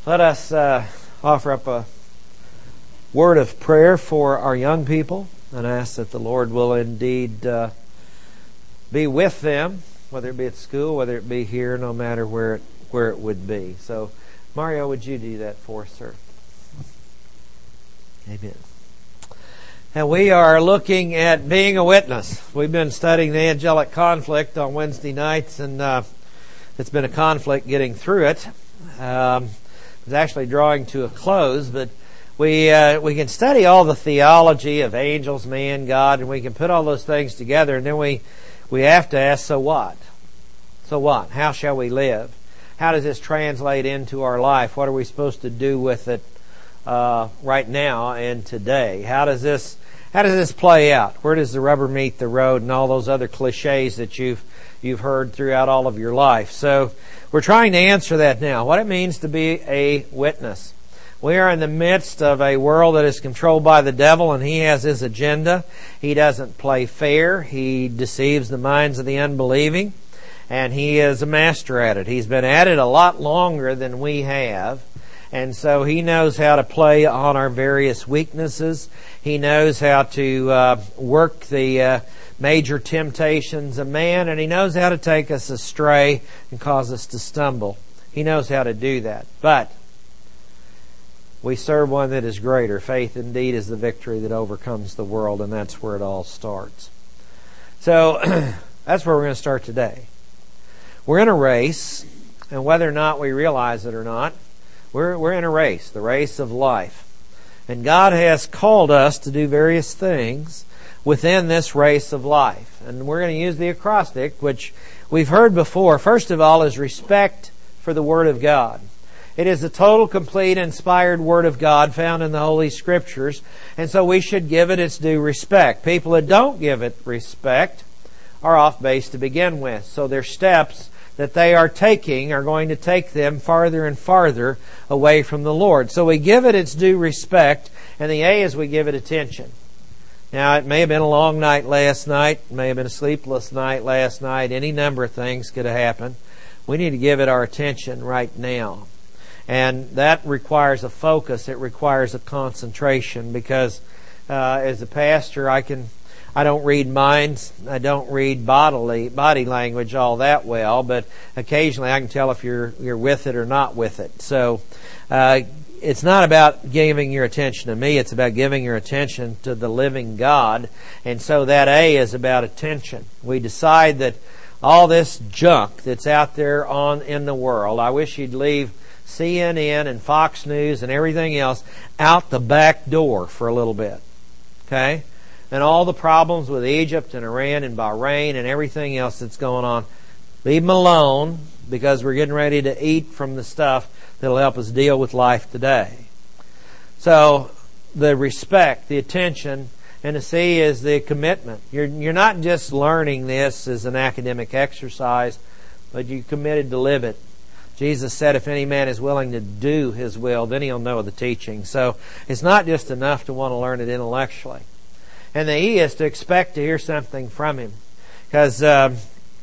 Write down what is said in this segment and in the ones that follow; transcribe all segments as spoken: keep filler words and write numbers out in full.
Let us uh, offer up a word of prayer for our young people and ask that the Lord will indeed uh, be with them, whether it be at school, whether it be here, no matter where it, where it would be. So, Mario, would you do that for us, sir? Amen. And we are looking at being a witness. We've been studying the angelic conflict on Wednesday nights, and uh, it's been a conflict getting through it. Um, it's actually drawing to a close, but we uh, we can study all the theology of angels, man, God, and we can put all those things together, and then we we have to ask, so what? So what? How shall we live? How does this translate into our life? What are we supposed to do with it uh, right now and today? How does this how does this play out? Where does the rubber meet the road, and all those other cliches that you've you've heard throughout all of your life? So we're trying to answer that now. What it means to be a witness. We are in the midst of a world that is controlled by the devil, and he has his agenda. He doesn't play fair. He deceives the minds of the unbelieving, and he is a master at it. He's been at it a lot longer than we have, and so he knows how to play on our various weaknesses. He knows how to uh, work the uh, major temptations of man, and he knows how to take us astray and cause us to stumble. He knows how to do that. But we serve one that is greater. Faith indeed is the victory that overcomes the world, and that's where it all starts. So that's where we're going to start today. We're in a race, and whether or not we realize it or not, we're we're in a race, the race of life. And God has called us to do various things within this race of life. And we're going to use the acrostic, which we've heard before. First of all is respect for the Word of God. It is the total, complete, inspired Word of God found in the Holy Scriptures, and so we should give it its due respect. People that don't give it respect are off base to begin with. So their steps that they are taking are going to take them farther and farther away from the Lord. So we give it its due respect, and the A is we give it attention. Now, it may have been a long night last night, it may have been a sleepless night last night, any number of things could have happened. We need to give it our attention right now. And that requires a focus, it requires a concentration, because uh, as a pastor, I can I don't read minds, I don't read bodily body language all that well, but occasionally I can tell if you're you're with it or not with it. So uh, it's not about giving your attention to me, it's about giving your attention to the living God. And so that A is about attention. We decide that all this junk that's out there on in the world, I wish you'd leave C N N and Fox News and everything else out the back door for a little bit. Okay? And all the problems with Egypt and Iran and Bahrain and everything else that's going on, leave them alone, because we're getting ready to eat from the stuff that'll help us deal with life today. So the respect, the attention, and the C is the commitment. You're you're not just learning this as an academic exercise, but you're committed to live it. Jesus said, if any man is willing to do his will, then he'll know the teaching. So it's not just enough to want to learn it intellectually. And the E is to expect to hear something from him. Because uh,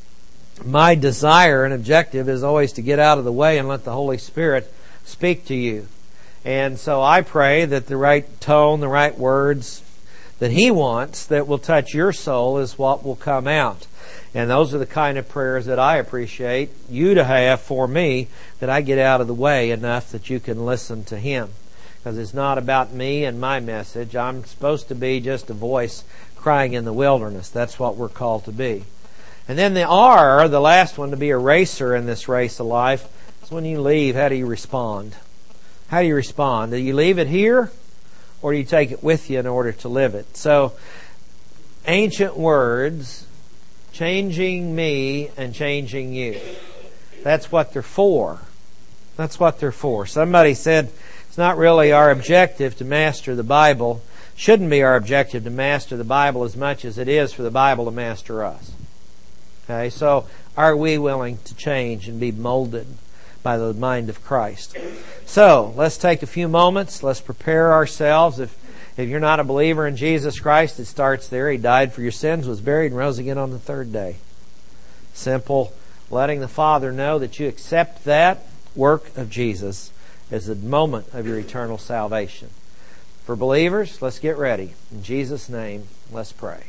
my desire and objective is always to get out of the way and let the Holy Spirit speak to you. And so I pray that the right tone, the right words that He wants that will touch your soul is what will come out. And those are the kind of prayers that I appreciate you to have for me, that I get out of the way enough that you can listen to Him. Because it's not about me and my message. I'm supposed to be just a voice crying in the wilderness. That's what we're called to be. And then the R, the last one, to be a racer in this race of life, is when you leave, how do you respond? How do you respond? Do you leave it here, or do you take it with you in order to live it? So, ancient words, changing me and changing you. That's what they're for. That's what they're for. Somebody said it's not really our objective to master the Bible. Shouldn't be our objective to master the Bible as much as it is for the Bible to master us. Okay, so are we willing to change and be molded by the mind of Christ? So let's take a few moments. Let's prepare ourselves. If if you're not a believer in Jesus Christ, it starts there. He died for your sins, was buried, and rose again on the third day. Simple, letting the Father know that you accept that work of Jesus as the moment of your eternal salvation. For believers, let's get ready. In Jesus' name, let's pray.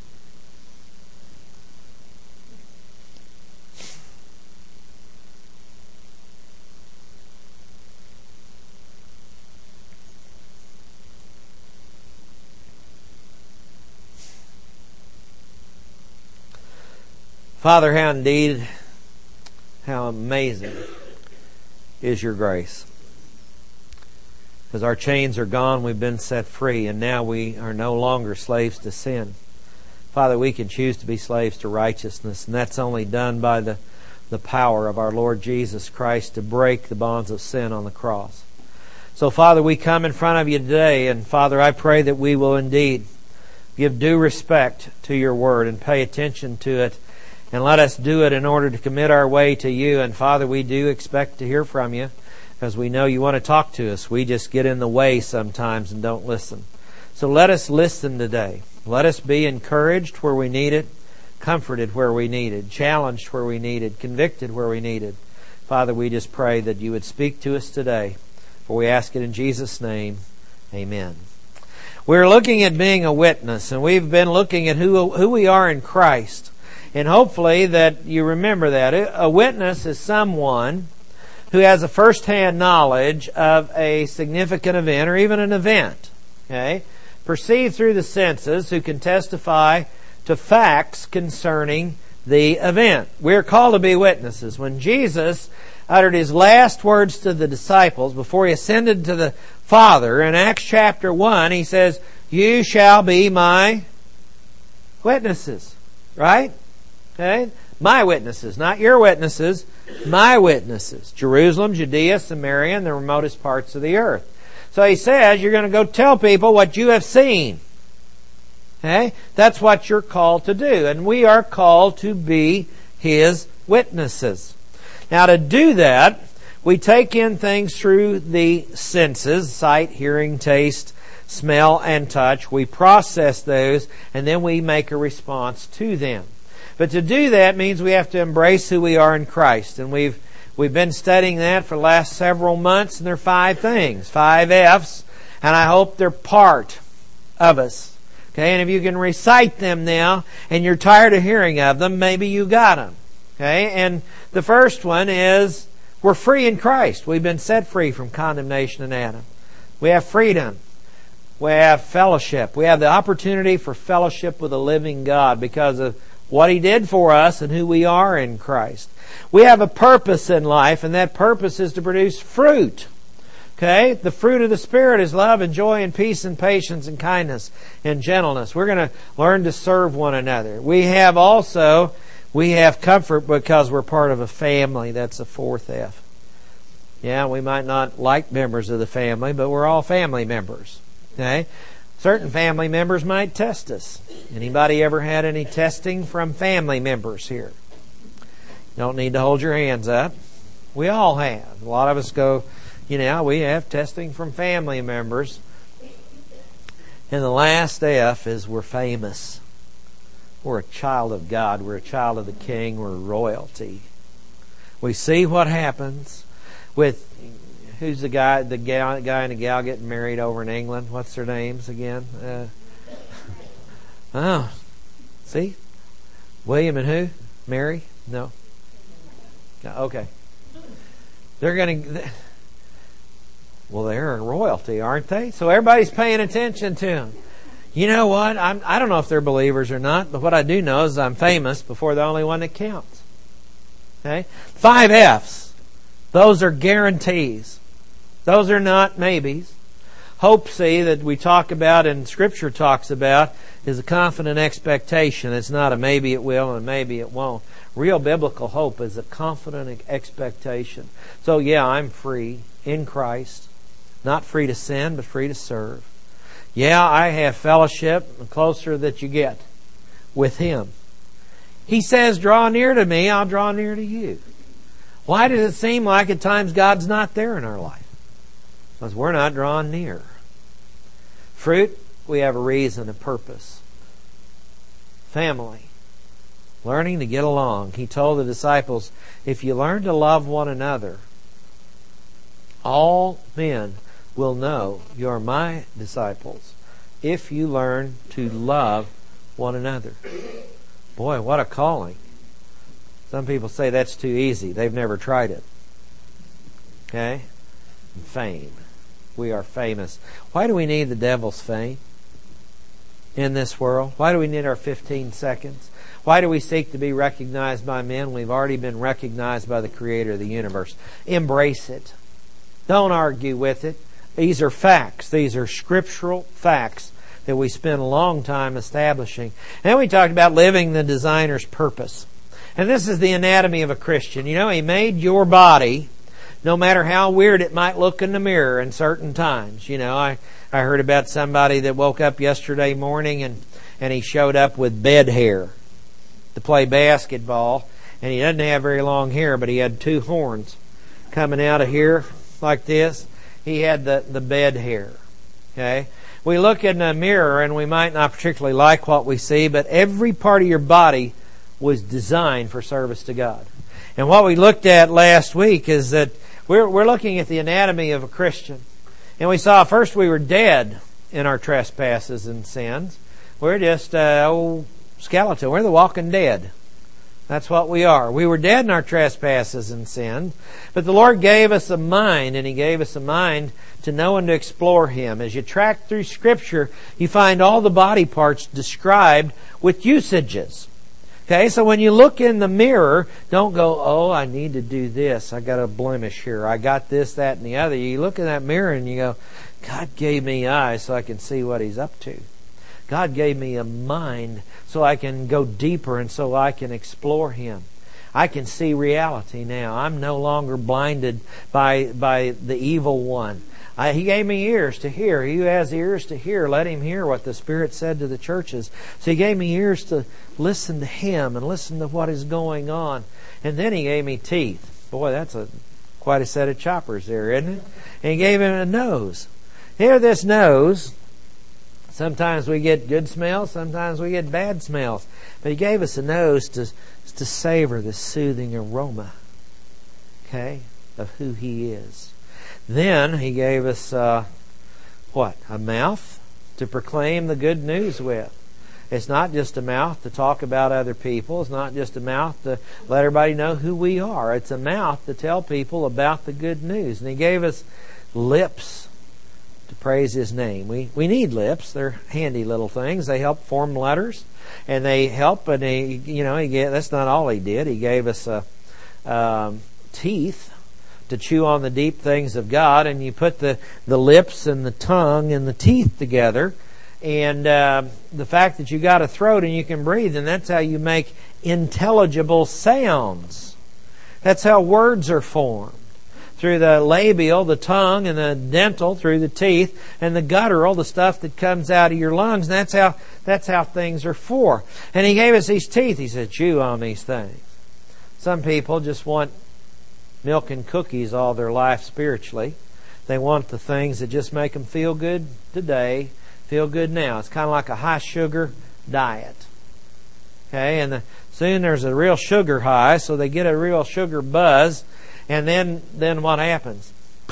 Father, how indeed, how amazing is your grace. As our chains are gone, we've been set free, and now we are no longer slaves to sin. Father, we can choose to be slaves to righteousness, and that's only done by the, the power of our Lord Jesus Christ to break the bonds of sin on the cross. So, Father, we come in front of you today, and Father, I pray that we will indeed give due respect to your word and pay attention to it. And let us do it in order to commit our way to you. And Father, we do expect to hear from you because we know you want to talk to us. We just get in the way sometimes and don't listen. So let us listen today. Let us be encouraged where we need it, comforted where we need it, challenged where we need it, convicted where we need it. Father, we just pray that you would speak to us today. For we ask it in Jesus' name. Amen. We're looking at being a witness, and we've been looking at who, who we are in Christ. And hopefully that you remember that. A witness is someone who has a first-hand knowledge of a significant event or even an event. Okay? Perceived through the senses, who can testify to facts concerning the event. We're called to be witnesses. When Jesus uttered His last words to the disciples before He ascended to the Father, in Acts chapter one, He says, "You shall be my witnesses." Right? Okay? My witnesses, not your witnesses, my witnesses. Jerusalem, Judea, Samaria, and the remotest parts of the earth. So He says you're going to go tell people what you have seen. Okay? That's what you're called to do. And we are called to be His witnesses. Now to do that, we take in things through the senses, sight, hearing, taste, smell, and touch. We process those, and then we make a response to them. But to do that means we have to embrace who we are in Christ. And we've we've been studying that for the last several months, and there are five things, five F's, and I hope they're part of us. Okay, and if you can recite them now, and you're tired of hearing of them, maybe you got them. Okay, and the first one is we're free in Christ. We've been set free from condemnation in Adam. We have freedom. We have fellowship. We have the opportunity for fellowship with the living God because of what He did for us and who we are in Christ. We have a purpose in life, and that purpose is to produce fruit. Okay? The fruit of the Spirit is love and joy and peace and patience and kindness and gentleness. We're going to learn to serve one another. We have also, we have comfort because we're part of a family. That's the fourth F. Yeah, we might not like members of the family, but we're all family members. Okay? Certain family members might test us. Anybody ever had any testing from family members here? You don't need to hold your hands up. We all have. A lot of us go, you know, we have testing from family members. And the last F is we're famous. We're a child of God. We're a child of the King. We're royalty. We see what happens with... Who's the guy, the gal, guy and the gal getting married over in England? What's their names again? Uh, oh, see? William and who? Mary? No. no okay. They're going to... Well, they're a royalty, aren't they? So everybody's paying attention to them. You know what? I'm, I don't know if they're believers or not, but what I do know is I'm famous before the only one that counts. Okay? Five F's. Those are guarantees. Those are not maybes. Hope, see, that we talk about and Scripture talks about is a confident expectation. It's not a maybe it will and maybe it won't. Real biblical hope is a confident expectation. So yeah, I'm free in Christ. Not free to sin, but free to serve. Yeah, I have fellowship, the closer that you get with Him. He says, draw near to me, I'll draw near to you. Why does it seem like at times God's not there in our life? Because we're not drawn near. Fruit, we have a reason, a purpose. Family, learning to get along. He told the disciples, if you learn to love one another, All men will know you are my disciples if you learn to love one another. Boy, what a calling. Some people say that's too easy. They've never tried it. Okay? Fame. We are famous. Why do we need the devil's fame in this world? Why do we need our fifteen seconds? Why do we seek to be recognized by men? We've already been recognized by the Creator of the universe. Embrace it. Don't argue with it. These are facts. These are scriptural facts that we spent a long time establishing. And we talked about living the designer's purpose. And this is the anatomy of a Christian. You know, He made your body, no matter how weird it might look in the mirror in certain times. You know, I, I heard about somebody that woke up yesterday morning and, and he showed up with bed hair to play basketball. And he doesn't have very long hair, but he had two horns coming out of here like this. He had the, the bed hair. Okay? We look in the mirror and we might not particularly like what we see, but every part of your body was designed for service to God. And what we looked at last week is that we're, we're looking at the anatomy of a Christian. And we saw first we were dead in our trespasses and sins. We're just uh, old skeleton. We're the walking dead. That's what we are. We were dead in our trespasses and sins. But the Lord gave us a mind, and He gave us a mind to know and to explore Him. As you track through Scripture, you find all the body parts described with usages. Okay, so when you look in the mirror, don't go, oh, I need to do this. I got a blemish here. I got this, that, and the other. You look in that mirror and you go, God gave me eyes so I can see what He's up to. God gave me a mind so I can go deeper and so I can explore Him. I can see reality now. I'm no longer blinded by by the evil one. I, he gave me ears to hear. He who has ears to hear, let him hear what the Spirit said to the churches. So He gave me ears to listen to Him and listen to what is going on. And then He gave me teeth. Boy, that's a quite a set of choppers there, isn't it? And He gave him a nose. Here, this nose, sometimes we get good smells, sometimes we get bad smells. But He gave us a nose to, to savor the soothing aroma, okay, of who He is. Then He gave us, uh, what? A mouth to proclaim the good news with. It's not just a mouth to talk about other people. It's not just a mouth to let everybody know who we are. It's a mouth to tell people about the good news. And He gave us lips to praise His name. We we need lips. They're handy little things. They help form letters, and they help. And he, you know, he gave, that's not all He did. He gave us uh, um, teeth to chew on the deep things of God. And you put the the lips and the tongue and the teeth together, and uh, the fact that you got a throat and you can breathe, and that's how you make intelligible sounds. That's how words are formed. Through the labial, the tongue, and the dental, through the teeth, and the guttural, the stuff that comes out of your lungs. And that's how that's how things are for. And He gave us these teeth. He said, chew on these things. Some people just want milk and cookies all their life spiritually. They want the things that just make them feel good today, feel good now. It's kind of like a high sugar diet. Okay, and the, soon there's a real sugar high, so they get a real sugar buzz. And then, then what happens?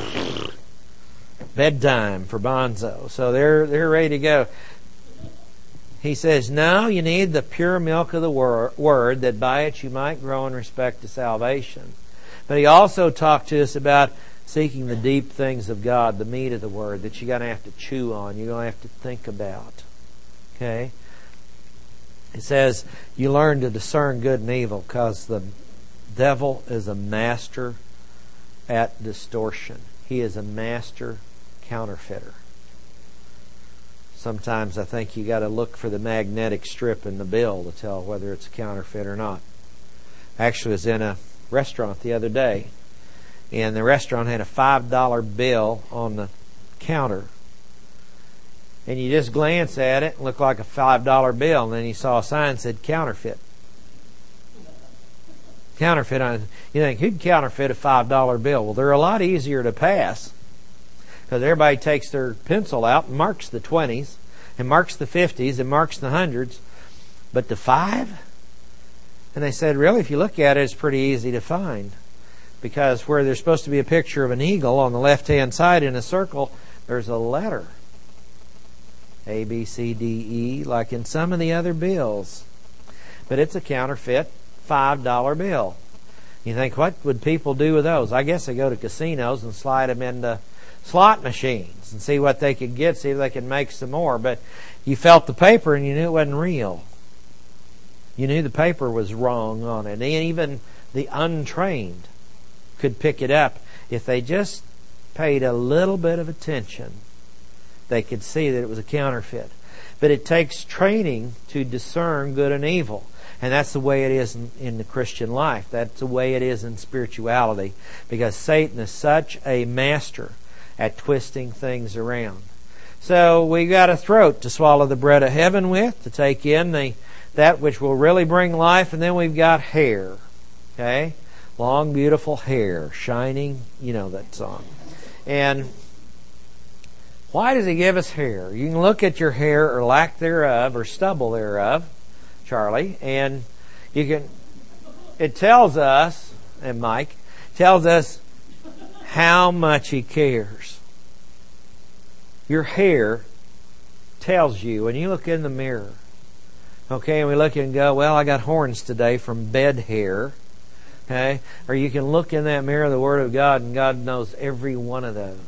Bedtime for Bonzo. So they're they're ready to go. He says, no, you need the pure milk of the wor- Word, that by it you might grow in respect to salvation. But He also talked to us about seeking the deep things of God, the meat of the Word, that you're going to have to chew on, you're going to have to think about. Okay? It says, you learn to discern good and evil, because the devil is a master at distortion. He is a master counterfeiter. Sometimes I think you got to look for the magnetic strip in the bill to tell whether it's a counterfeit or not. Actually, I was in a restaurant the other day, and the restaurant had a five dollar bill on the counter. And you just glance at it, and it looked like a five dollar bill, and then you saw a sign that said counterfeit. Counterfeit on, you think, who'd counterfeit a five dollar bill? Well, they're a lot easier to pass, because everybody takes their pencil out and marks the twenties, and marks the fifties, and marks the hundreds. But the five? And they said, really, if you look at it, it's pretty easy to find. Because where there's supposed to be a picture of an eagle on the left-hand side in a circle, there's a letter. A, B, C, D, E, like in some of the other bills. But it's a counterfeit five dollar bill. You think, what would people do with those? I guess they go to casinos and slide them into slot machines and see what they could get, see if they can make some more. But you felt the paper and you knew it wasn't real. You knew the paper was wrong on it. And even the untrained could pick it up. If they just paid a little bit of attention, they could see that it was a counterfeit. But it takes training to discern good and evil. And that's the way it is in, in the Christian life. That's the way it is in spirituality. Because Satan is such a master at twisting things around. So we got a throat to swallow the bread of heaven with, to take in the that which will really bring life. And then we've got hair. Okay? Long, beautiful hair. Shining. You know that song. And why does He give us hair? You can look at your hair or lack thereof or stubble thereof, Charlie, and you can, it tells us, and Mike, tells us how much He cares. Your hair tells you, when you look in the mirror, okay, and we look and go, well, I got horns today from bed hair, okay, or you can look in that mirror of the Word of God, and God knows every one of those.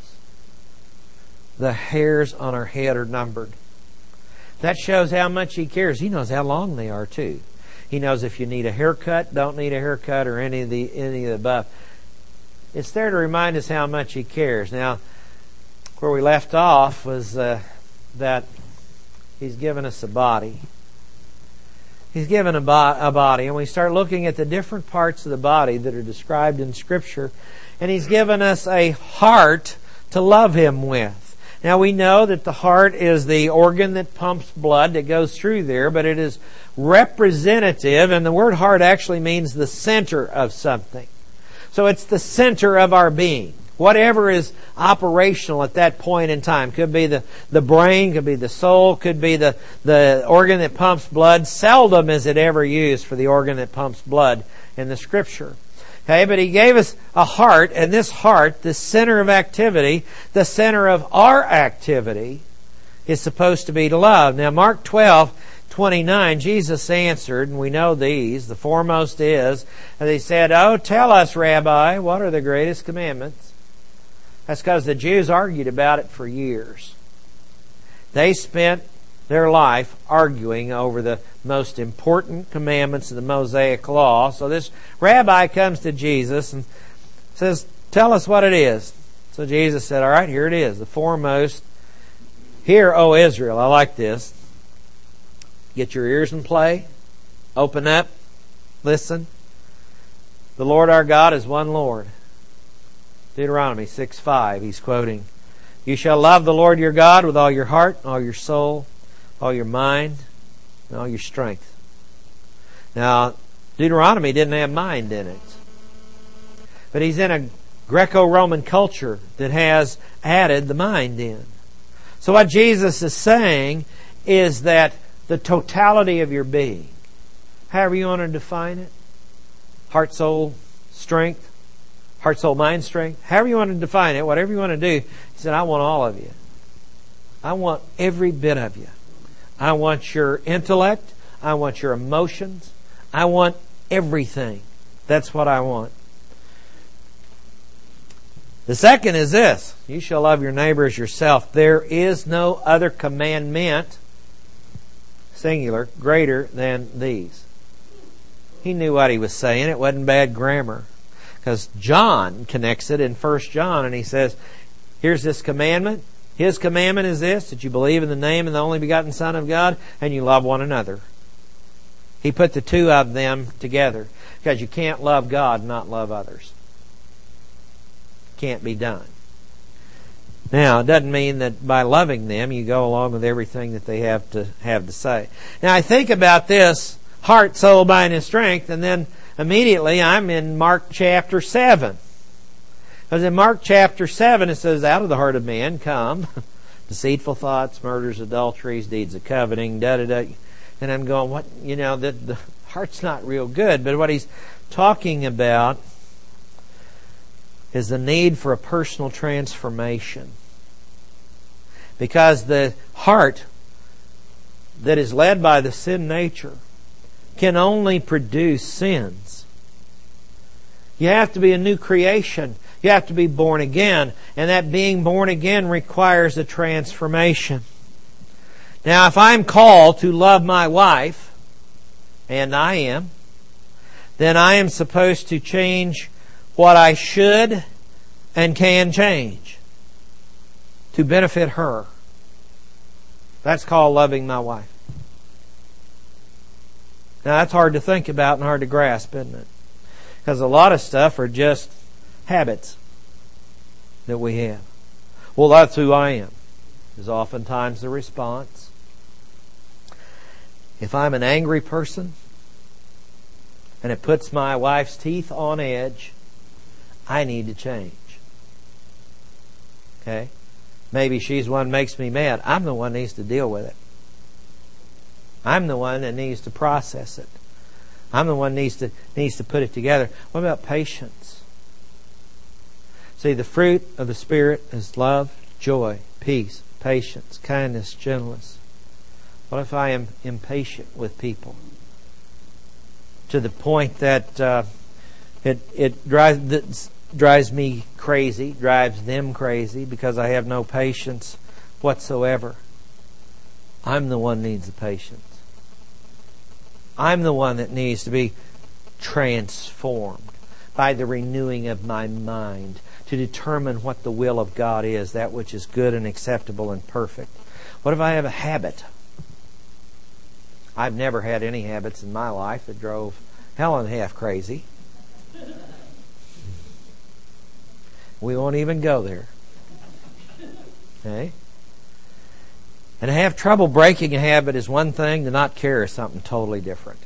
The hairs on our head are numbered. That shows how much He cares. He knows how long they are too. He knows if you need a haircut, don't need a haircut, or any of the any of the above. It's there to remind us how much He cares. Now, where we left off was uh, that He's given us a body. He's given a, bo- a body, and we start looking at the different parts of the body that are described in Scripture, and He's given us a heart to love Him with. Now we know that the heart is the organ that pumps blood that goes through there, but it is representative, and the word heart actually means the center of something. So it's the center of our being. Whatever is operational at that point in time. Could be the, the brain, could be the soul, could be the, the organ that pumps blood. Seldom is it ever used for the organ that pumps blood in the Scripture. Okay, but He gave us a heart, and this heart, the center of activity, the center of our activity, is supposed to be to love. Now, Mark twelve twenty-nine, Jesus answered, and we know these. The foremost is, and He said, "Oh, tell us, Rabbi, what are the greatest commandments?" That's because the Jews argued about it for years. They spent their life arguing over the most important commandments of the Mosaic Law. So this rabbi comes to Jesus and says, "Tell us what it is." So Jesus said, "All right, here it is. The foremost. Hear, O Israel." I like this. Get your ears and play. Open up. Listen. "The Lord our God is one Lord." Deuteronomy six five, he's quoting. "You shall love the Lord your God with all your heart, all your soul, all your mind, and all your strength." Now, Deuteronomy didn't have mind in it. But he's in a Greco-Roman culture that has added the mind in. So what Jesus is saying is that the totality of your being, however you want to define it, heart, soul, strength, heart, soul, mind, strength, however you want to define it, whatever you want to do, He said, "I want all of you. I want every bit of you. I want your intellect. I want your emotions. I want everything. That's what I want." The second is this: "You shall love your neighbor as yourself. There is no other commandment," singular, "greater than these." He knew what he was saying. It wasn't bad grammar. Because John connects it in First John, and he says, here's this commandment. His commandment is this, that you believe in the name of the only begotten Son of God, and you love one another. He put the two of them together. Because you can't love God and not love others. Can't be done. Now, it doesn't mean that by loving them, you go along with everything that they have to have to say. Now, I think about this, heart, soul, mind, and strength, and then immediately I'm in Mark chapter seven. Because in Mark chapter seven it says, "Out of the heart of man come deceitful thoughts, murders, adulteries, deeds of coveting, da da da." And I'm going, what, you know, the, the heart's not real good. But what he's talking about is the need for a personal transformation. Because the heart that is led by the sin nature can only produce sins. You have to be a new creation. You have to be born again. And that being born again requires a transformation. Now, if I'm called to love my wife, and I am, then I am supposed to change what I should and can change to benefit her. That's called loving my wife. Now, that's hard to think about and hard to grasp, isn't it? Because a lot of stuff are just habits that we have. Well, that's who I am, is oftentimes the response. If I'm an angry person and it puts my wife's teeth on edge, I need to change. Okay? Maybe she's the one that makes me mad. I'm the one that needs to deal with it. I'm the one that needs to process it. I'm the one that needs to, needs to put it together. What about patience? See, the fruit of the Spirit is love, joy, peace, patience, kindness, gentleness. What if I am impatient with people? To the point that uh, it it drives it drives me crazy, drives them crazy, because I have no patience whatsoever. I'm the one that needs the patience. I'm the one that needs to be transformed by the renewing of my mind to determine what the will of God is, that which is good and acceptable and perfect. What if I have a habit? I've never had any habits in my life that drove Helen half crazy. We won't even go there. Okay? And to have trouble breaking a habit is one thing. To not care is something totally different.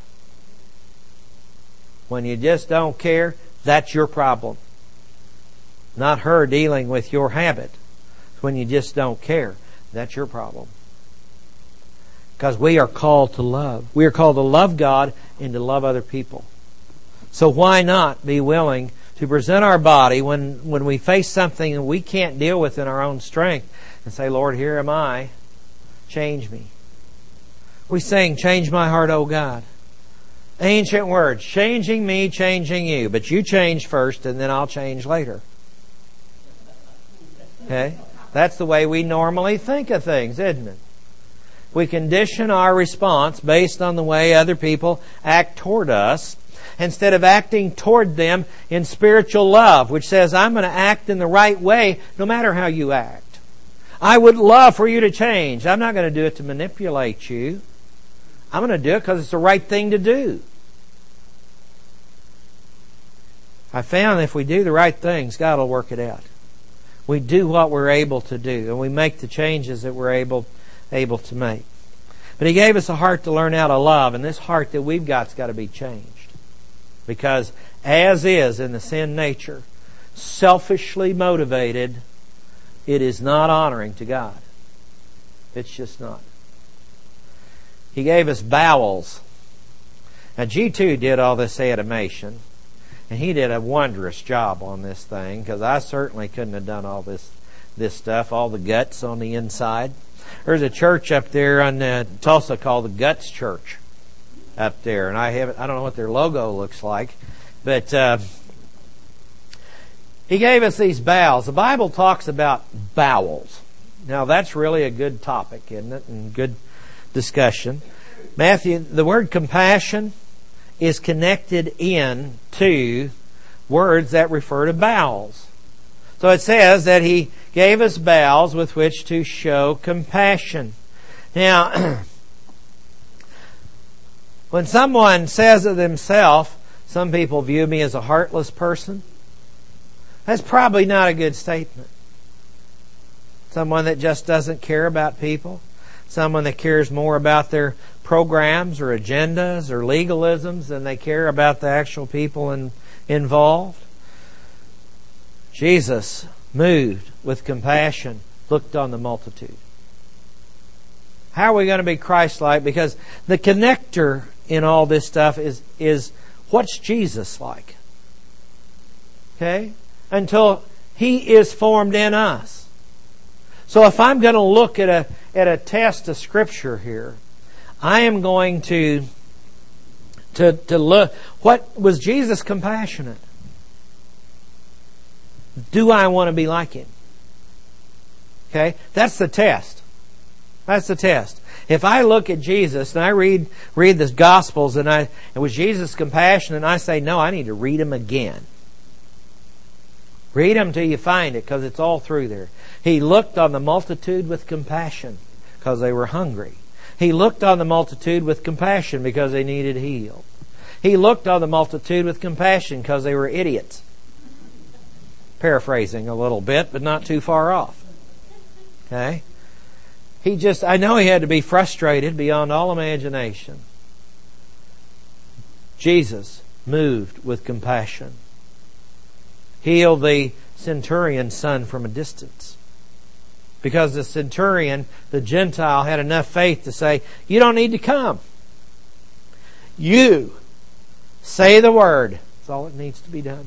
When you just don't care, that's your problem. Not her dealing with your habit. When you just don't care, that's your problem. Because we are called to love. We are called to love God and to love other people. So why not be willing to present our body when, when we face something that we can't deal with in our own strength and say, Lord, here am I. Change me. We sing, change my heart, O God. Ancient words, changing me, changing you. But you change first and then I'll change later. Okay? That's the way we normally think of things, isn't it? We condition our response based on the way other people act toward us instead of acting toward them in spiritual love, which says, I'm going to act in the right way no matter how you act. I would love for you to change. I'm not going to do it to manipulate you. I'm going to do it because it's the right thing to do. I found if we do the right things, God will work it out. We do what we're able to do, and we make the changes that we're able able to make. But He gave us a heart to learn how to love, and this heart that we've got's got to be changed. Because as is in the sin nature, selfishly motivated, it is not honoring to God. It's just not. He gave us bowels. Now G two did all this animation, and he did a wondrous job on this thing, because I certainly couldn't have done all this this stuff, all the guts on the inside. There's a church up there in uh, Tulsa called the Guts Church up there, and I haven't I don't know what their logo looks like, but uh, he gave us these bowels. The Bible talks about bowels. Now that's really a good topic, isn't it? And good discussion. Matthew, the word compassion is connected in to words that refer to bowels. So it says that He gave us bowels with which to show compassion. Now, when someone says of themselves, some people view me as a heartless person, that's probably not a good statement. Someone that just doesn't care about people. Someone that cares more about their programs or agendas or legalisms than they care about the actual people in, involved. Jesus, moved with compassion, looked on the multitude. How are we going to be Christ-like? Because the connector in all this stuff is, is what's Jesus like? Okay? until He is formed in us. So if I'm going to look at a at a test of Scripture here, I am going to to to look. What was Jesus compassionate? Do I want to be like Him? Okay, that's the test. That's the test. If I look at Jesus and I read read the Gospels and I and was Jesus compassionate, and I say no, I need to read them again. Read them till you find it, because it's all through there. He looked on the multitude with compassion because they were hungry. He looked on the multitude with compassion because they needed healed. He looked on the multitude with compassion because they were idiots. Paraphrasing a little bit, but not too far off. Okay? He just, I know He had to be frustrated beyond all imagination. Jesus moved with compassion. Healed the centurion's son from a distance. Because the centurion, the Gentile, had enough faith to say, you don't need to come. You say the word. That's all that needs to be done.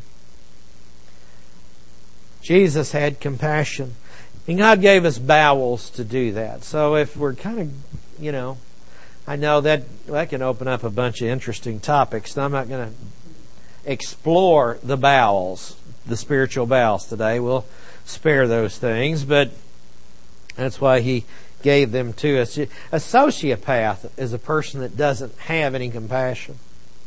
Jesus had compassion. And God gave us bowels to do that. So if we're kind of, you know, I know that that can open up a bunch of interesting topics. And I'm not going to explore the bowels, the spiritual bowels today. We'll spare those things, but that's why He gave them to us. A sociopath is a person that doesn't have any compassion.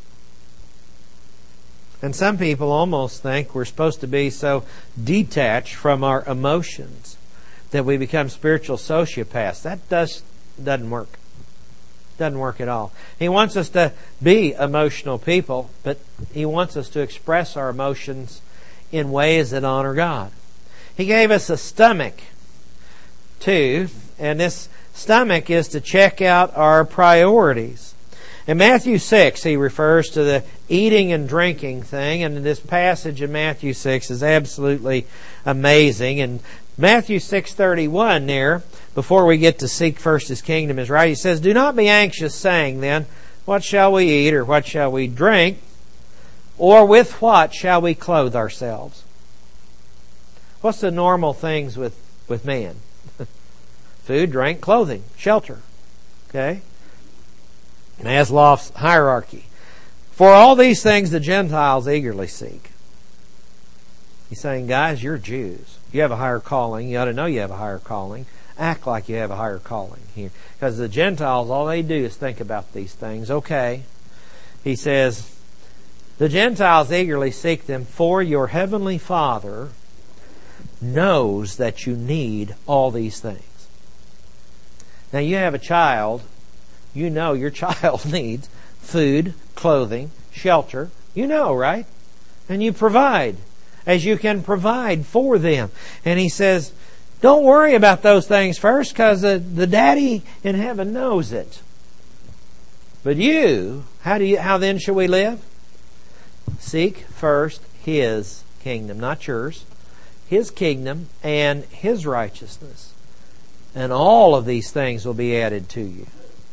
And some people almost think we're supposed to be so detached from our emotions that we become spiritual sociopaths. That does, doesn't work. Doesn't work at all. He wants us to be emotional people, but He wants us to express our emotions in ways that honor God. He gave us a stomach too, and this stomach is to check out our priorities. In Matthew six, He refers to the eating and drinking thing, and this passage in Matthew six is absolutely amazing. And Matthew six thirty-one there, before we get to seek first His kingdom is right, He says, do not be anxious, saying then, what shall we eat, or what shall we drink, or with what shall we clothe ourselves? What's the normal things with, with man? Food, drink, clothing, shelter. Okay? Maslow's hierarchy. For all these things the Gentiles eagerly seek. He's saying, guys, you're Jews. You have a higher calling. You ought to know you have a higher calling. Act like you have a higher calling here. Because the Gentiles, all they do is think about these things. Okay. He says, the Gentiles eagerly seek them, for your heavenly Father knows that you need all these things. Now you have a child. You know your child needs food, clothing, shelter. You know, right? And you provide as you can provide for them. And He says, don't worry about those things first, because the, the Daddy in heaven knows it. But you, how do you, how then shall we live? Seek first His kingdom, not yours. His kingdom and His righteousness. And all of these things will be added to you.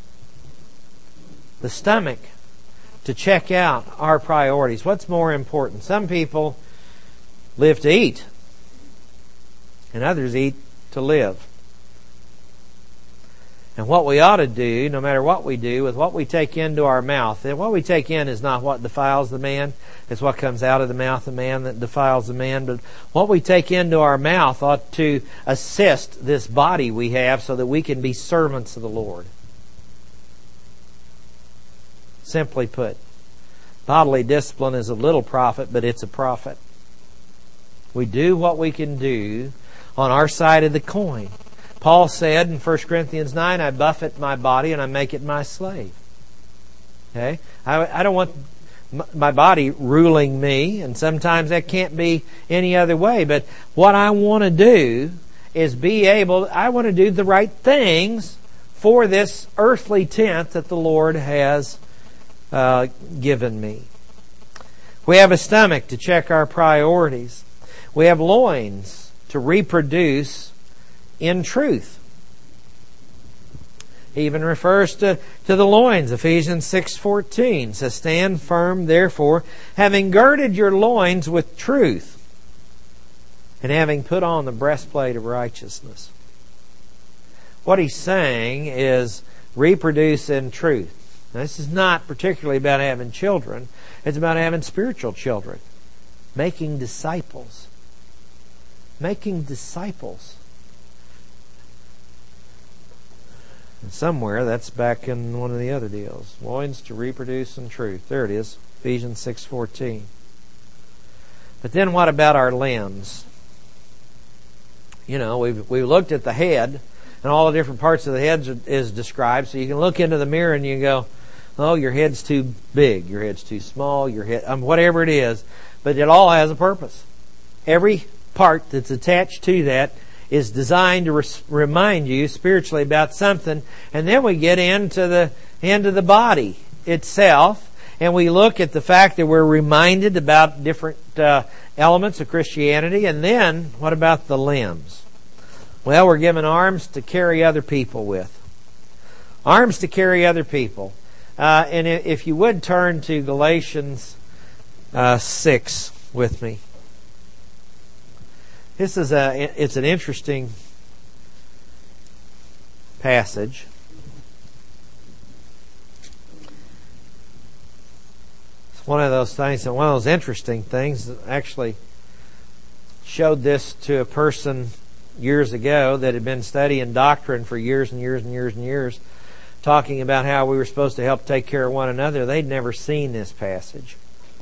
The stomach, to check out our priorities. What's more important? Some people live to eat, and others eat to live. And what we ought to do, no matter what we do, with what we take into our mouth, and what we take in is not what defiles the man, it's what comes out of the mouth of man that defiles the man. But what we take into our mouth ought to assist this body we have so that we can be servants of the Lord. Simply put, bodily discipline is a little profit, but it's a profit. We do what we can do on our side of the coin. Paul said in First Corinthians nine, I buffet my body and I make it my slave. Okay? I, I don't want my body ruling me, and sometimes that can't be any other way. But what I want to do is be able, I want to do the right things for this earthly tent that the Lord has uh, given me. We have a stomach to check our priorities. We have loins to reproduce in truth. He even refers to, to the loins. Ephesians six fourteen says, stand firm, therefore, having girded your loins with truth. And having put on the breastplate of righteousness. What he's saying is reproduce in truth. Now, this is not particularly about having children. It's about having spiritual children. Making disciples. Making disciples. And somewhere that's back in one of the other deals. Loins to reproduce in truth. There it is. Ephesians six fourteen. But then what about our limbs? You know, we've we've looked at the head, and all the different parts of the head is described. So you can look into the mirror and you go, oh, your head's too big, your head's too small, your head, um, whatever it is. But it all has a purpose. Every part that's attached to that is designed to res- remind you spiritually about something. And then we get into the into the body itself, and we look at the fact that we're reminded about different uh, elements of Christianity. And then, what about the limbs? Well, we're given arms to carry other people with. Arms to carry other people. Uh, and if you would turn to Galatians uh, six with me. This is a, it's an interesting passage. It's one of those things, and one of those interesting things that actually showed this to a person years ago that had been studying doctrine for years and years and years and years, talking about how we were supposed to help take care of one another. They'd never seen this passage.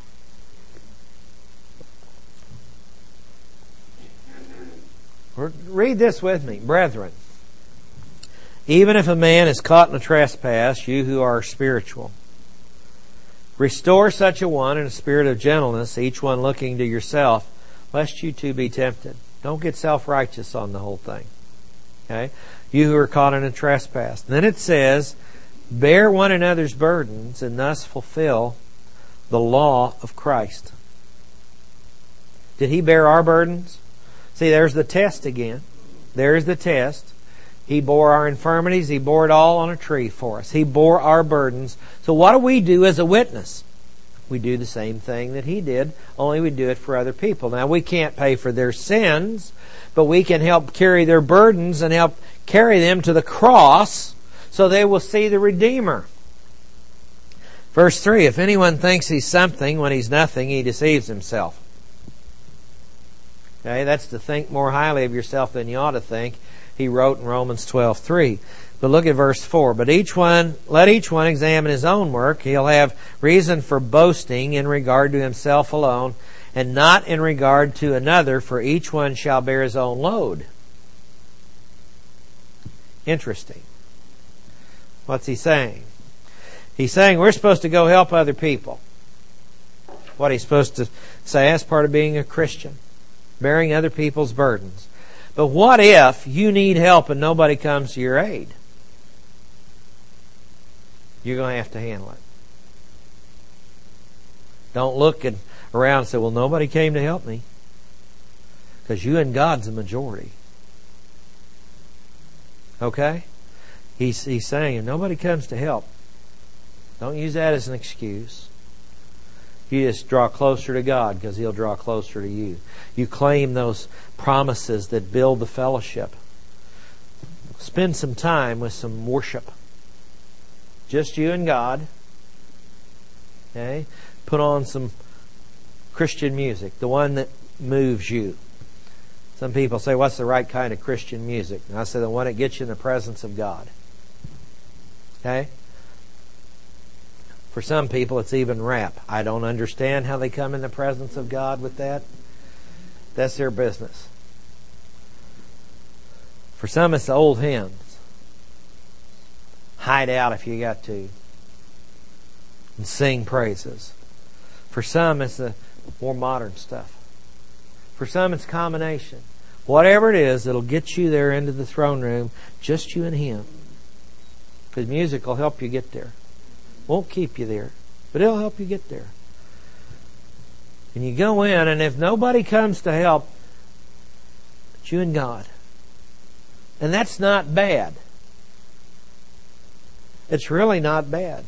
Read this with me. Brethren, even if a man is caught in a trespass, you who are spiritual, restore such a one in a spirit of gentleness, each one looking to yourself, lest you too be tempted. Don't get self-righteous on the whole thing. Okay? You who are caught in a trespass. Then it says, bear one another's burdens and thus fulfill the law of Christ. Did He bear our burdens? See, there's the test again. There's the test. He bore our infirmities. He bore it all on a tree for us. He bore our burdens. So what do we do as a witness? We do the same thing that He did, only we do it for other people. Now, we can't pay for their sins, but we can help carry their burdens and help carry them to the cross so they will see the Redeemer. Verse three, if anyone thinks he's something when he's nothing, he deceives himself. Okay, that's to think more highly of yourself than you ought to think. He wrote in Romans twelve three. But look at verse four. But each one, let each one examine his own work. He'll have reason for boasting in regard to himself alone, and not in regard to another, for each one shall bear his own load. Interesting. What's he saying? He's saying we're supposed to go help other people. What he's supposed to say as part of being a Christian. Bearing other people's burdens. But what if you need help and nobody comes to your aid? You're going to have to handle it. Don't look and around and say, well, nobody came to help me. Because you and God's the majority. Okay? He's, he's saying, if nobody comes to help, don't use that as an excuse. You just draw closer to God because He'll draw closer to you. You claim those promises that build the fellowship. Spend some time with some worship. Just you and God. Okay? Put on some Christian music, the one that moves you. Some people say, what's the right kind of Christian music? And I say, the one that gets you in the presence of God. Okay? For some people, it's even rap. I don't understand how they come in the presence of God with that. That's their business. For some, it's the old hymns. Hide out if you got to. And sing praises. For some, it's the more modern stuff. For some, it's a combination. Whatever it is, it'll get you there into the throne room, just you and Him. Because music will help you get there. Won't keep you there, but it'll help you get there. And you go in, and if nobody comes to help, it's you and God. And that's not bad. It's really not bad.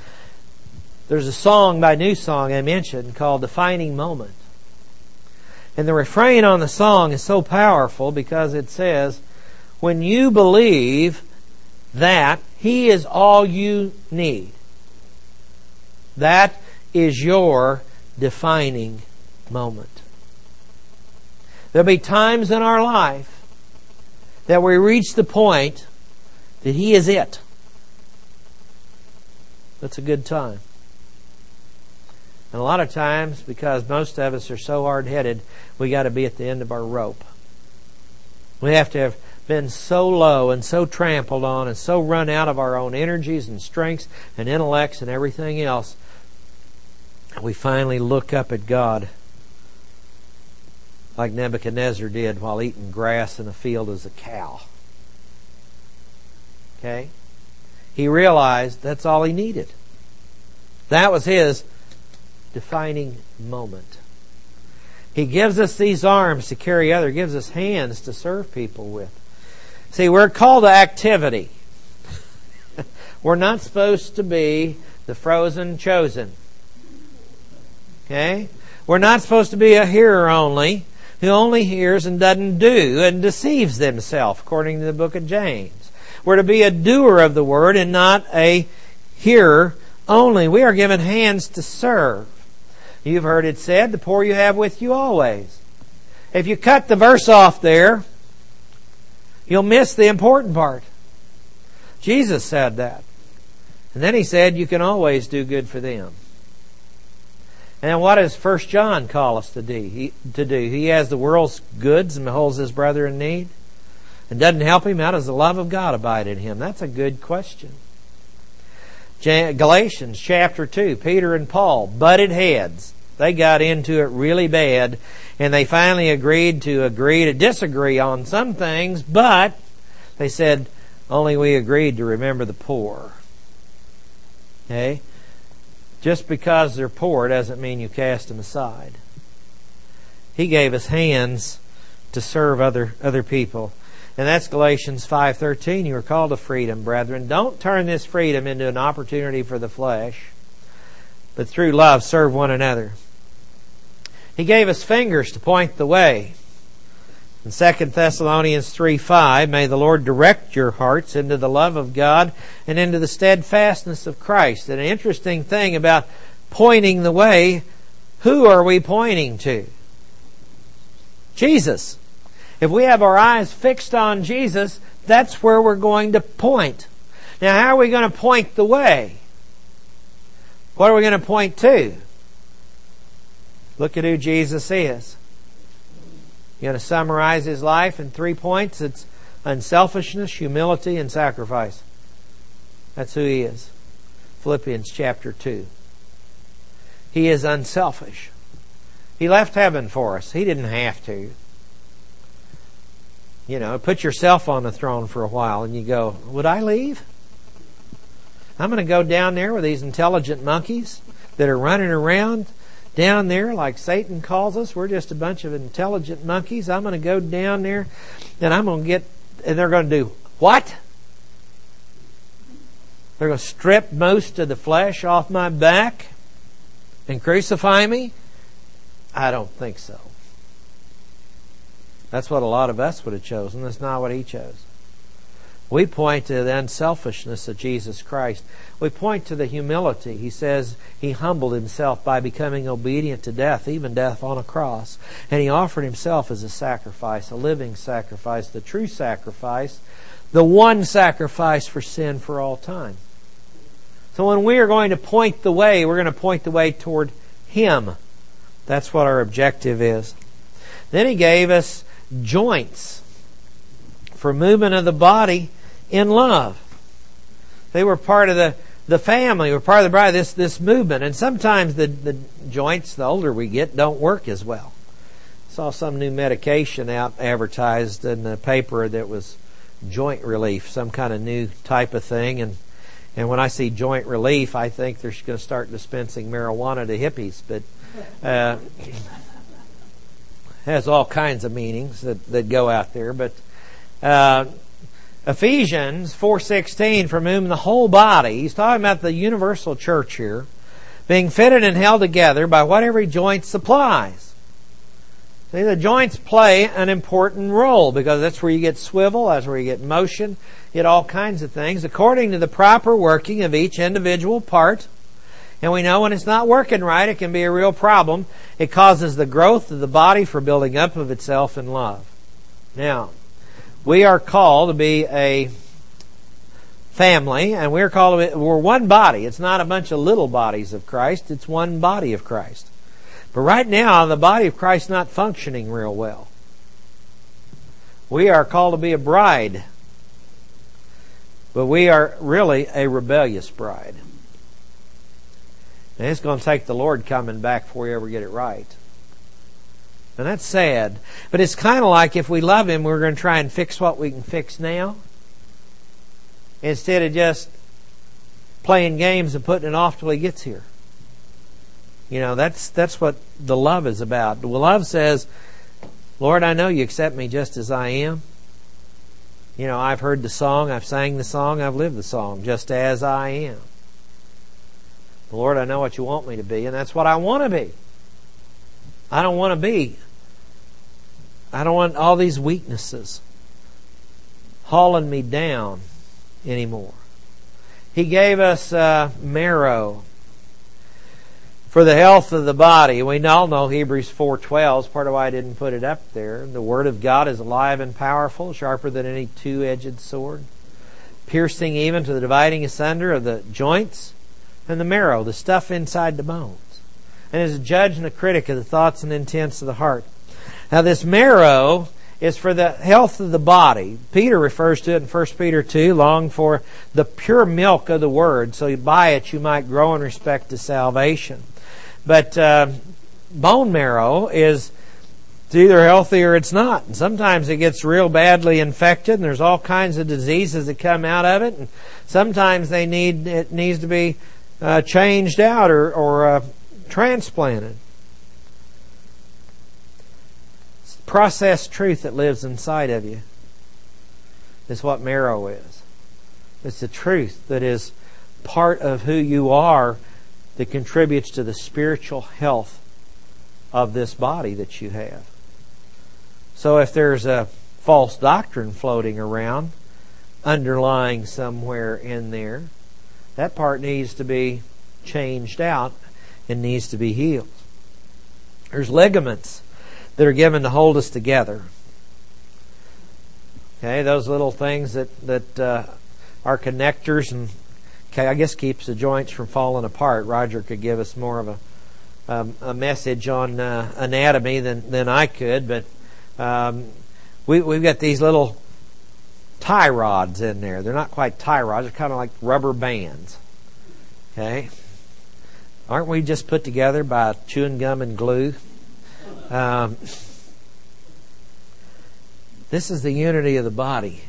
There's a song by New Song I mentioned called Defining Moment. And the refrain on the song is so powerful because it says, when you believe that He is all you need, that is your defining moment. There'll be times in our life that we reach the point that He is it. That's a good time. And a lot of times, because most of us are so hard-headed, we got to be at the end of our rope. We have to have been so low and so trampled on and so run out of our own energies and strengths and intellects and everything else, we finally look up at God like Nebuchadnezzar did while eating grass in a field as a cow. Okay? He realized that's all he needed. That was his defining moment. He gives us these arms to carry others, gives us hands to serve people with. See, we're called to activity. We're not supposed to be the frozen chosen. Okay? We're not supposed to be a hearer only, who only hears and doesn't do and deceives themselves, according to the book of James. We're to be a doer of the word and not a hearer only. We are given hands to serve. You've heard it said, the poor you have with you always. If you cut the verse off there, you'll miss the important part. Jesus said that. And then He said, you can always do good for them. And what does First John call us to do? He, to do? He has the world's goods and beholds his brother in need and doesn't help him. How does the love of God abide in him? That's a good question. Galatians chapter two, Peter and Paul butted heads. They got into it really bad, and they finally agreed to agree to disagree on some things, but they said, only we agreed to remember the poor. Okay? Just because they're poor doesn't mean you cast them aside. He gave us hands to serve other other people. And that's Galatians five thirteen. You are called to freedom, brethren. Don't turn this freedom into an opportunity for the flesh, but through love serve one another. He gave us fingers to point the way. In Second Thessalonians three five, may the Lord direct your hearts into the love of God and into the steadfastness of Christ. And an interesting thing about pointing the way, who are we pointing to? Jesus. If we have our eyes fixed on Jesus, that's where we're going to point. Now, how are we going to point the way? What are we going to point to? Look at who Jesus is. You're going to summarize His life in three points. It's unselfishness, humility, and sacrifice. That's who He is. Philippians chapter two. He is unselfish. He left heaven for us. He didn't have to. You know, put yourself on the throne for a while and you go, would I leave? I'm going to go down there with these intelligent monkeys that are running around down there like Satan calls us. We're just a bunch of intelligent monkeys. I'm going to go down there and I'm going to get, and they're going to do what? They're going to strip most of the flesh off my back and crucify me? I don't think so. That's what a lot of us would have chosen. That's not what He chose. We point to the unselfishness of Jesus Christ. We point to the humility. He says He humbled Himself by becoming obedient to death, even death on a cross. And He offered Himself as a sacrifice, a living sacrifice, the true sacrifice, the one sacrifice for sin for all time. So when we are going to point the way, we're going to point the way toward Him. That's what our objective is. Then He gave us joints for movement of the body in love. They were part of the, the family, were part of the bride, this, this movement. And sometimes the, the joints, the older we get, don't work as well. I saw some new medication out advertised in the paper that was joint relief, some kind of new type of thing. And, and when I see joint relief, I think they're going to start dispensing marijuana to hippies. But uh, has all kinds of meanings that, that go out there. But uh, Ephesians four sixteen, from whom the whole body, he's talking about the universal church here, being fitted and held together by what every joint supplies. See, the joints play an important role because that's where you get swivel, that's where you get motion, you get all kinds of things according to the proper working of each individual part. And we know when it's not working right, it can be a real problem. It causes the growth of the body for building up of itself in love. Now, we are called to be a family, and we're called to be, we're one body. It's not a bunch of little bodies of Christ. It's one body of Christ. But right now, the body of Christ is not functioning real well. We are called to be a bride, but we are really a rebellious bride. And it's going to take the Lord coming back before we ever get it right. And that's sad. But it's kind of like if we love Him, we're going to try and fix what we can fix now, instead of just playing games and putting it off till He gets here. You know, that's that's what the love is about. The love says, Lord, I know You accept me just as I am. You know, I've heard the song, I've sang the song, I've lived the song, just as I am. Lord, I know what You want me to be, and that's what I want to be. I don't want to be. I don't want all these weaknesses hauling me down anymore. He gave us uh, marrow for the health of the body. We all know Hebrews four twelve is part of why I didn't put it up there. The Word of God is alive and powerful, sharper than any two-edged sword, piercing even to the dividing asunder of the joints and the marrow, the stuff inside the bones, and is a judge and a critic of the thoughts and intents of the heart. Now this marrow is for the health of the body. Peter refers to it in First Peter two, long for the pure milk of the Word, so by it you might grow in respect to salvation. But uh, bone marrow is it's either healthy or it's not. And sometimes it gets real badly infected, and there's all kinds of diseases that come out of it. And sometimes they need it needs to be uh, changed out or, or uh, transplanted. It's processed truth that lives inside of you. That's what marrow is. It's the truth that is part of who you are, that contributes to the spiritual health of this body that you have. So if there's a false doctrine floating around, underlying somewhere in there, that part needs to be changed out and needs to be healed. There's ligaments that are given to hold us together. Okay, those little things that, that uh, are connectors and I guess keeps the joints from falling apart. Roger could give us more of a um, a message on uh, anatomy than than I could, but um, we we've got these little tie rods in there. They're not quite tie rods; they're kind of like rubber bands. Okay, aren't we just put together by chewing gum and glue? Um, this is the unity of the body.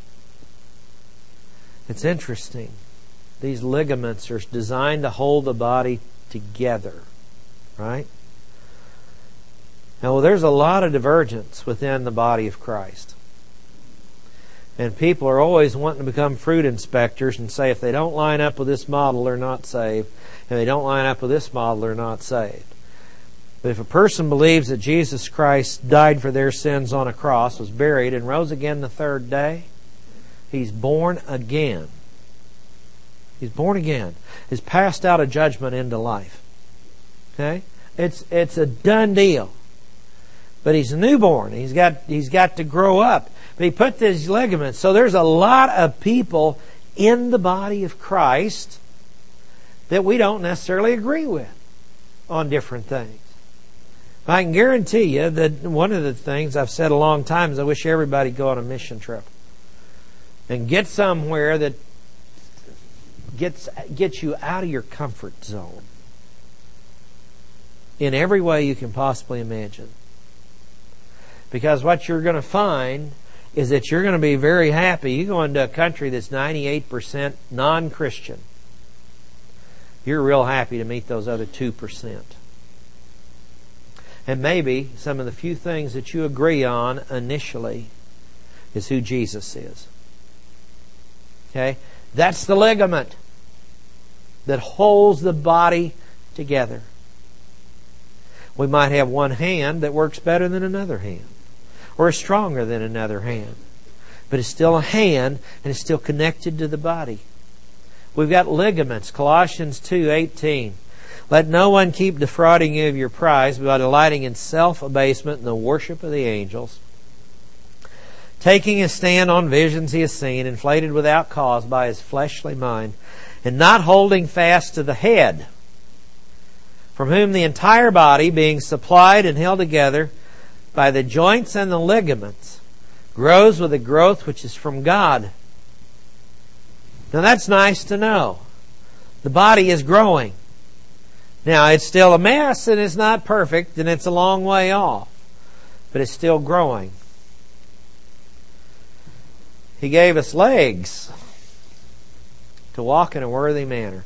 It's interesting. These ligaments are designed to hold the body together, right? Now, well, there's a lot of divergence within the body of Christ. And people are always wanting to become fruit inspectors and say if they don't line up with this model, they're not saved. If they don't line up with this model, they're not saved. But if a person believes that Jesus Christ died for their sins on a cross, was buried, and rose again the third day, he's born again. He's born again. He's passed out of judgment into life. Okay? It's it's a done deal. But he's a newborn. He's got he's got to grow up. But he put these ligaments. So there's a lot of people in the body of Christ that we don't necessarily agree with on different things. I can guarantee you that one of the things I've said a long time is I wish everybody go on a mission trip and get somewhere that gets gets you out of your comfort zone in every way you can possibly imagine. Because what you're going to find is that you're going to be very happy. You go into a country that's ninety-eight percent non-Christian. You're real happy to meet those other two percent. And maybe some of the few things that you agree on initially is who Jesus is. Okay? That's the ligament that holds the body together. We might have one hand that works better than another hand, or is stronger than another hand. But it's still a hand, and it's still connected to the body. We've got ligaments. Colossians two eighteen. Let no one keep defrauding you of your prize by delighting in self-abasement and the worship of the angels, taking his stand on visions he has seen, inflated without cause by his fleshly mind, and not holding fast to the head, from whom the entire body, being supplied and held together by the joints and the ligaments, grows with a growth which is from God. Now that's nice to know. The body is growing. Now it's still a mess and it's not perfect and it's a long way off, but it's still growing. He gave us legs to walk in a worthy manner.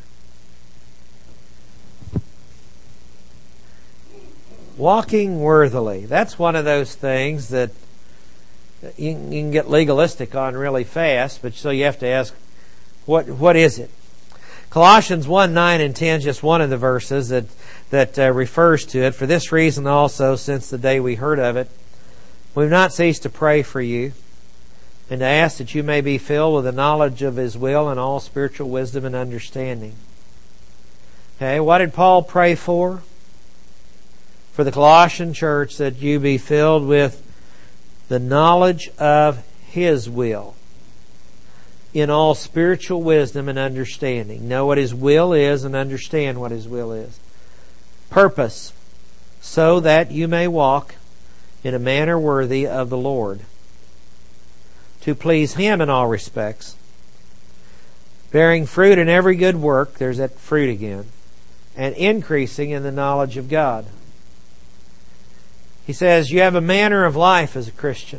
Walking worthily. That's one of those things that you can get legalistic on really fast, but so you have to ask, what what is it? Colossians one, nine and ten is just one of the verses that, that uh, refers to it. For this reason also, since the day we heard of it, we've not ceased to pray for you and to ask that you may be filled with the knowledge of His will and all spiritual wisdom and understanding. Okay, what did Paul pray for? For the Colossian church, that you be filled with the knowledge of His will in all spiritual wisdom and understanding. Know what His will is and understand what His will is. Purpose, so that you may walk in a manner worthy of the Lord, to please Him in all respects, bearing fruit in every good work, there's that fruit again, and increasing in the knowledge of God. He says you have a manner of life as a Christian.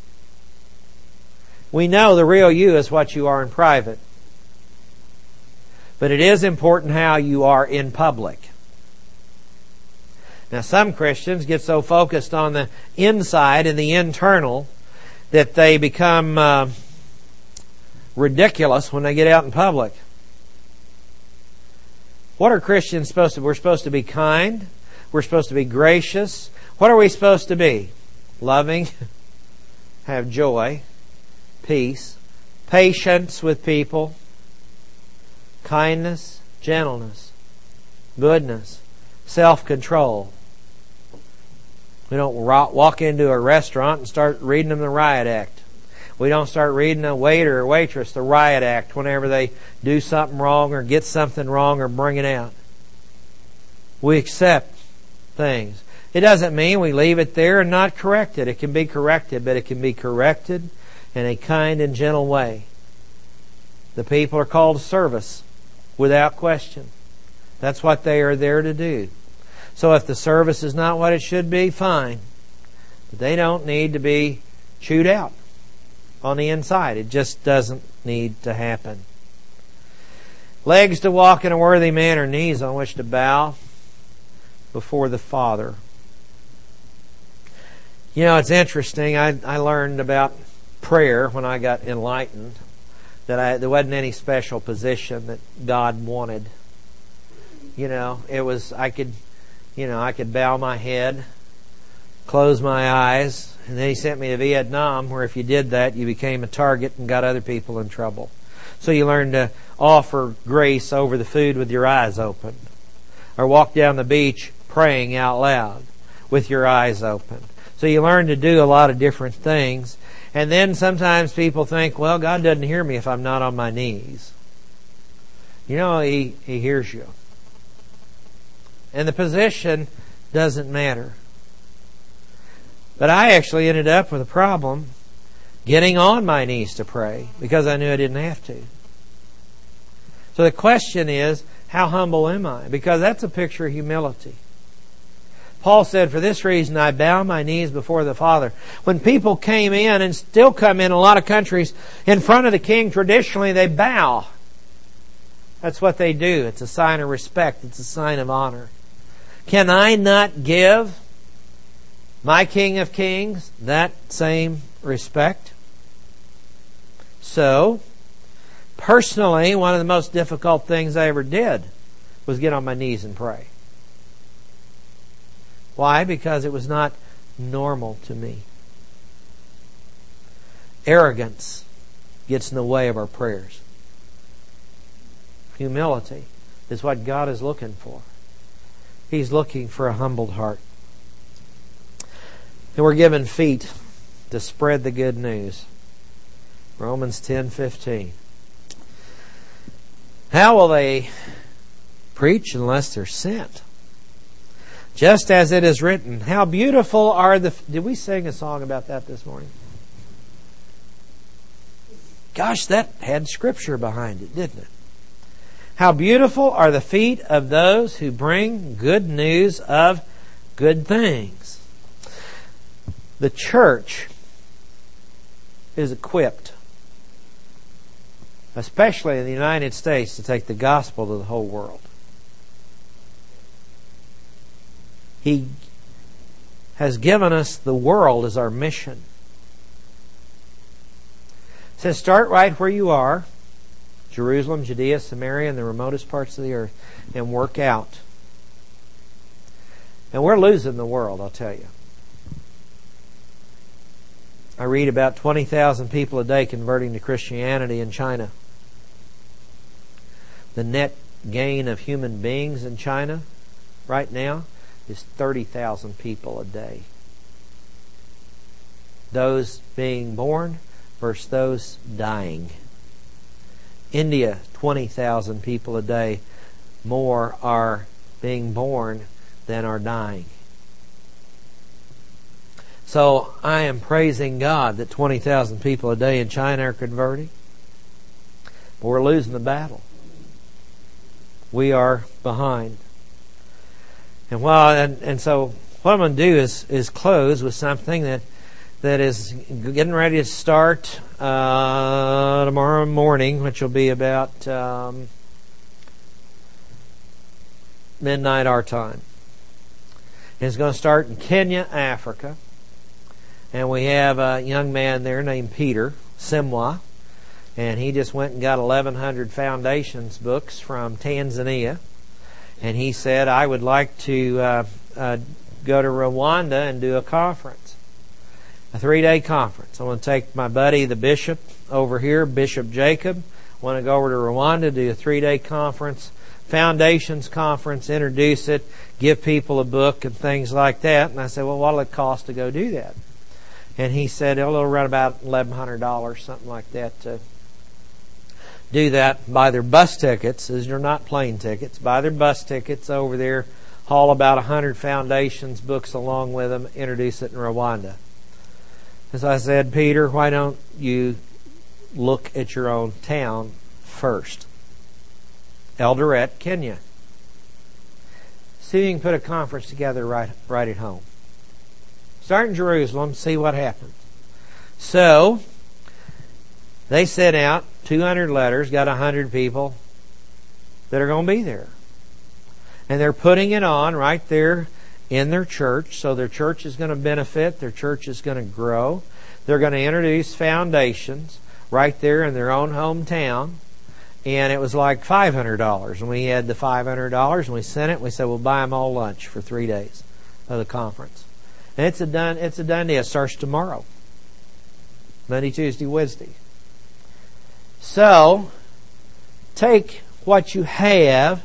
We know the real you is what you are in private. But it is important how you are in public. Now some Christians get so focused on the inside and the internal that they become uh, ridiculous when they get out in public. What are Christians supposed to be? We're supposed to be kind. We're supposed to be gracious. What are we supposed to be? Loving, have joy, peace, patience with people, kindness, gentleness, goodness, self-control. We don't walk into a restaurant and start reading them the riot act. We don't start reading a waiter or waitress the riot act whenever they do something wrong or get something wrong or bring it out. We accept things. It doesn't mean we leave it there and not correct it. It can be corrected, but it can be corrected in a kind and gentle way. The people are called to service without question. That's what they are there to do. So if the service is not what it should be, fine. But they don't need to be chewed out on the inside. It just doesn't need to happen. Legs to walk in a worthy manner, knees on which to bow before the Father. You know, it's interesting. I, I learned about prayer when I got enlightened, that I, there wasn't any special position that God wanted. You know, it was, I could, you know, I could bow my head, close my eyes, and then He sent me to Vietnam, where if you did that, you became a target and got other people in trouble. So you learned to offer grace over the food with your eyes open, or walk down the beach praying out loud with your eyes open. So you learn to do a lot of different things. And then sometimes people think, well, God doesn't hear me if I'm not on my knees. You know, He, He hears you. And the position doesn't matter. But I actually ended up with a problem getting on my knees to pray because I knew I didn't have to. So the question is, how humble am I? Because that's a picture of humility. Paul said, for this reason I bow my knees before the Father. When people came in, and still come in a lot of countries, in front of the king, traditionally they bow. That's what they do. It's a sign of respect. It's a sign of honor. Can I not give my King of Kings that same respect? So, personally, one of the most difficult things I ever did was get on my knees and pray. Why? Because it was not normal to me. Arrogance gets in the way of our prayers. Humility is what God is looking for. He's looking for a humbled heart. And we're given feet to spread the good news. Romans ten fifteen. How will they preach unless they're sent? Just as it is written, how beautiful are the... Did we sing a song about that this morning? Gosh, that had scripture behind it, didn't it? How beautiful are the feet of those who bring good news of good things. The church is equipped, especially in the United States, to take the gospel to the whole world. He has given us the world as our mission. It says, start right where you are, Jerusalem, Judea, Samaria, and the remotest parts of the earth, and work out. And we're losing the world, I'll tell you. I read about twenty thousand people a day converting to Christianity in China. The net gain of human beings in China right now is thirty thousand people a day. Those being born versus those dying. India, twenty thousand people a day more are being born than are dying. So I am praising God that twenty thousand people a day in China are converting. But we're losing the battle. We are behind. And while and, and so what I'm going to do is is close with something that that is getting ready to start uh, tomorrow morning, which will be about um, midnight our time. And it's going to start in Kenya, Africa. And we have a young man there named Peter Simwa. And he just went and got eleven hundred foundations books from Tanzania. And he said, I would like to uh, uh, go to Rwanda and do a conference. A three-day conference. I want to take my buddy, the bishop, over here, Bishop Jacob. I want to go over to Rwanda, do a three-day conference, foundations conference, introduce it, give people a book and things like that. And I said, well, what will it cost to go do that? And he said, it'll run about eleven hundred dollars, something like that, to do that. Buy their bus tickets, as you're not plane tickets. Buy their bus tickets over there, haul about one hundred foundations books along with them, introduce it in Rwanda. As I said, Peter, why don't you look at your own town first? Eldoret, Kenya. See if you can put a conference together right, right at home. Start in Jerusalem, see what happens. So, they sent out two hundred letters, got one hundred people that are going to be there. And they're putting it on right there in their church, so their church is going to benefit, their church is going to grow. They're going to introduce foundations right there in their own hometown. And it was like five hundred dollars. And we had the five hundred dollars and we sent it. We said, we'll buy them all lunch for three days of the conference. And it's a done, it's a done deal. It starts tomorrow. Monday, Tuesday, Wednesday. So, take what you have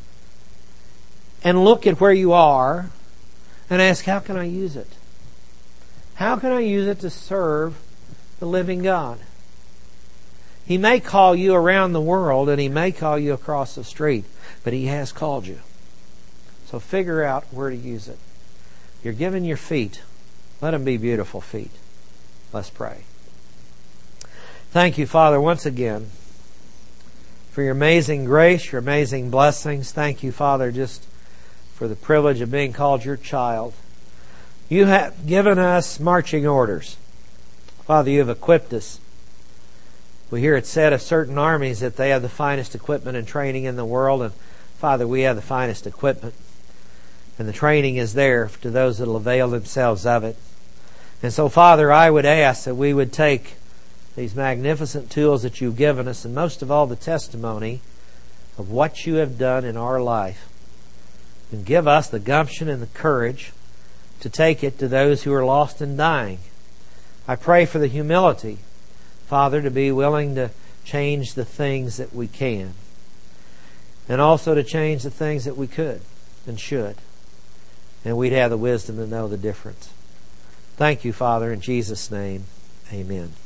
and look at where you are and ask, how can I use it? How can I use it to serve the living God? He may call you around the world and He may call you across the street, but He has called you. So figure out where to use it. You're given your feet. Let them be beautiful feet. Let's pray. Thank you, Father, once again for your amazing grace, your amazing blessings. Thank you, Father, just for the privilege of being called your child. You have given us marching orders. Father, you have equipped us. We hear it said of certain armies that they have the finest equipment and training in the world. And Father, we have the finest equipment. And the training is there to those that will avail themselves of it. And so, Father, I would ask that we would take these magnificent tools that you've given us, and most of all the testimony of what you have done in our life, and give us the gumption and the courage to take it to those who are lost and dying. I pray for the humility, Father, to be willing to change the things that we can, and also to change the things that we could and should. And we'd have the wisdom to know the difference. Thank you, Father, in Jesus' name. Amen.